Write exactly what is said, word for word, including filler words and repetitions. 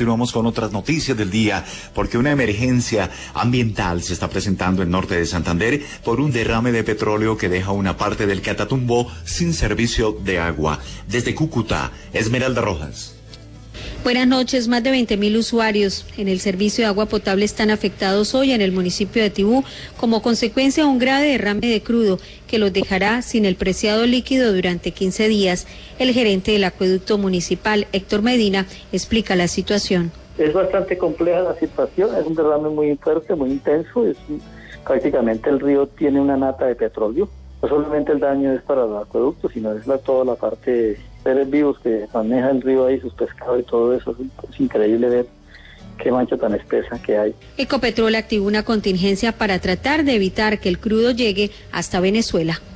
continuamos con otras noticias del día, porque una emergencia ambiental se está presentando en el norte de Santander por un derrame de petróleo que deja una parte del Catatumbo sin servicio de agua. Desde Cúcuta, Esmeralda Rojas. Buenas noches. Más de veinte mil usuarios en el servicio de agua potable están afectados hoy en el municipio de Tibú como consecuencia de un grave derrame de crudo que los dejará sin el preciado líquido durante quince días. El gerente del acueducto municipal, Héctor Medina, explica la situación. Es bastante compleja la situación, es un derrame muy fuerte, muy intenso, es prácticamente el río tiene una nata de petróleo. No solamente el daño es para el acueducto, sino es la, toda la parte de seres vivos que maneja el río ahí, sus pescados y todo eso. Es, es increíble ver qué mancha tan espesa que hay. Ecopetrol activó una contingencia para tratar de evitar que el crudo llegue hasta Venezuela.